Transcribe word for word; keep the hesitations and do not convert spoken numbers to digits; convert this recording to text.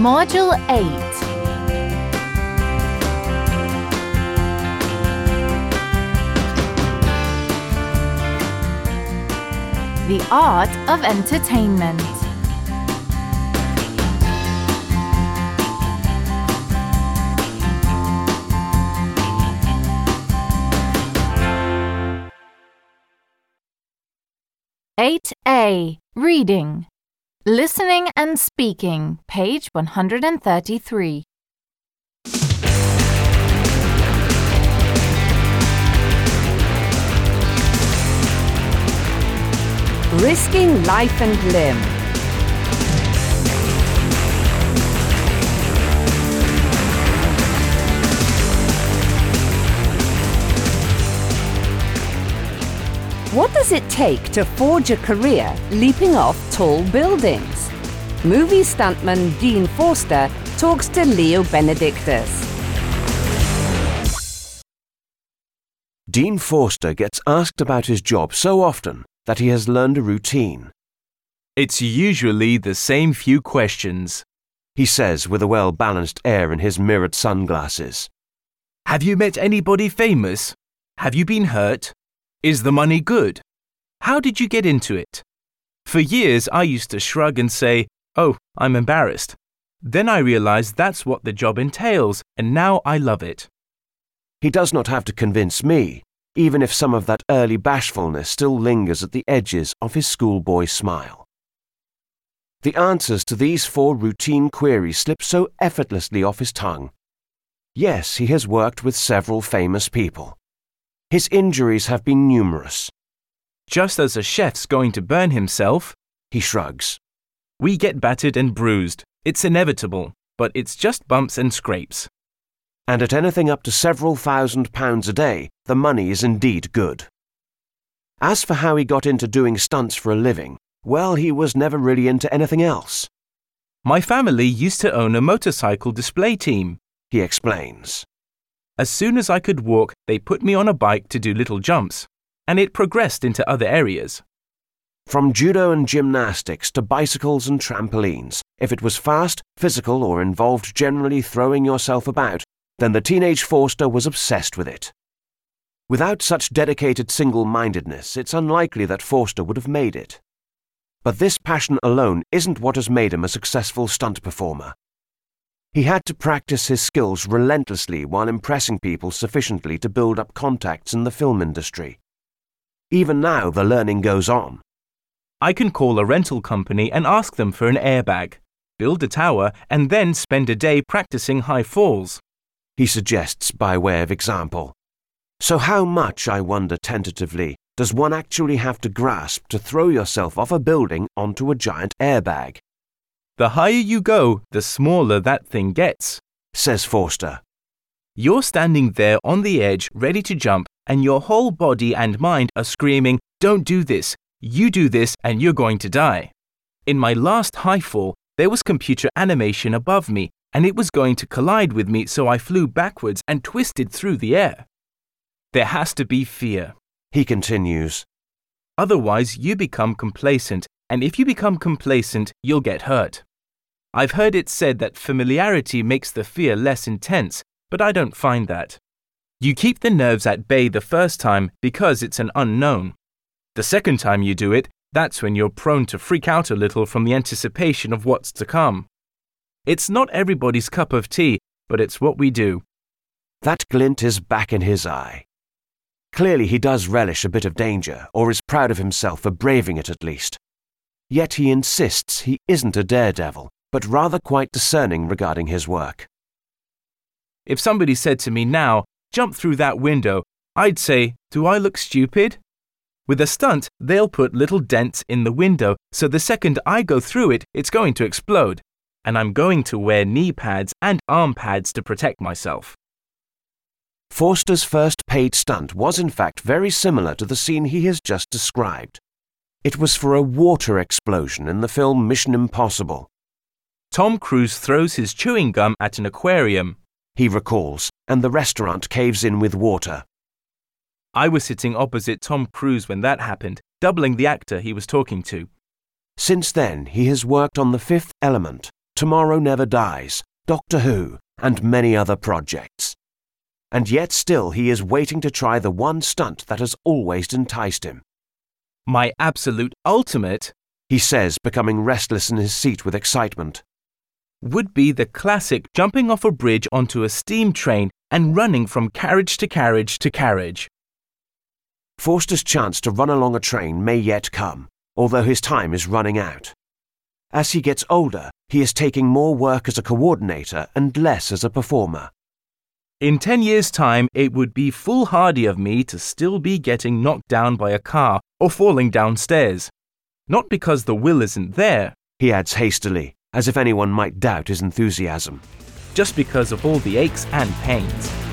Module eight. The Art of Entertainment. eight A. Reading. Listening and Speaking, page one hundred thirty-three. Risking life and limb. What does it take to forge a career leaping off tall buildings? Movie stuntman Dean Forster talks to Leo Benedictus. Dean Forster gets asked about his job so often that he has learned a routine. It's usually the same few questions, he says with a well-balanced air in his mirrored sunglasses. Have you met anybody famous? Have you been hurt? Is the money good? How did you get into it? For years, I used to shrug and say, oh, I'm embarrassed. Then I realized that's what the job entails, and now I love it. He does not have to convince me, even if some of that early bashfulness still lingers at the edges of his schoolboy smile. The answers to these four routine queries slip so effortlessly off his tongue. Yes, he has worked with several famous people. His injuries have been numerous. Just as a chef's going to burn himself, he shrugs. We get battered and bruised. It's inevitable, but it's just bumps and scrapes. And at anything up to several thousand pounds a day, the money is indeed good. As for how he got into doing stunts for a living, well, he was never really into anything else. My family used to own a motorcycle display team, he explains. As soon as I could walk, they put me on a bike to do little jumps, and it progressed into other areas. From judo and gymnastics to bicycles and trampolines, if it was fast, physical, or involved generally throwing yourself about, then the teenage Forster was obsessed with it. Without such dedicated single-mindedness, it's unlikely that Forster would have made it. But this passion alone isn't what has made him a successful stunt performer. He had to practice his skills relentlessly while impressing people sufficiently to build up contacts in the film industry. Even now, the learning goes on. I can call a rental company and ask them for an airbag, build a tower, and then spend a day practicing high falls, he suggests by way of example. So how much, I wonder tentatively, does one actually have to grasp to throw yourself off a building onto a giant airbag? The higher you go, the smaller that thing gets, says Forster. You're standing there on the edge, ready to jump, and your whole body and mind are screaming, don't do this, you do this, and you're going to die. In my last high fall, there was computer animation above me, and it was going to collide with me, so I flew backwards and twisted through the air. There has to be fear, he continues. Otherwise, you become complacent, and if you become complacent, you'll get hurt. I've heard it said that familiarity makes the fear less intense, but I don't find that. You keep the nerves at bay the first time because it's an unknown. The second time you do it, that's when you're prone to freak out a little from the anticipation of what's to come. It's not everybody's cup of tea, but it's what we do. That glint is back in his eye. Clearly he does relish a bit of danger, or is proud of himself for braving it at least. Yet he insists he isn't a daredevil, but rather quite discerning regarding his work. If somebody said to me now, jump through that window, I'd say, do I look stupid? With a stunt, they'll put little dents in the window, so the second I go through it, it's going to explode, and I'm going to wear knee pads and arm pads to protect myself. Forster's first paid stunt was in fact very similar to the scene he has just described. It was for a water explosion in the film Mission Impossible. Tom Cruise throws his chewing gum at an aquarium, he recalls, and the restaurant caves in with water. I was sitting opposite Tom Cruise when that happened, doubling the actor he was talking to. Since then, he has worked on The Fifth Element, Tomorrow Never Dies, Doctor Who, and many other projects. And yet still he is waiting to try the one stunt that has always enticed him. My absolute ultimate, he says, becoming restless in his seat with excitement, would be the classic jumping off a bridge onto a steam train and running from carriage to carriage to carriage. Forster's chance to run along a train may yet come, although his time is running out. As he gets older, he is taking more work as a coordinator and less as a performer. In ten years' time, it would be foolhardy of me to still be getting knocked down by a car or falling downstairs. Not because the will isn't there, he adds hastily, as if anyone might doubt his enthusiasm. Just because of all the aches and pains.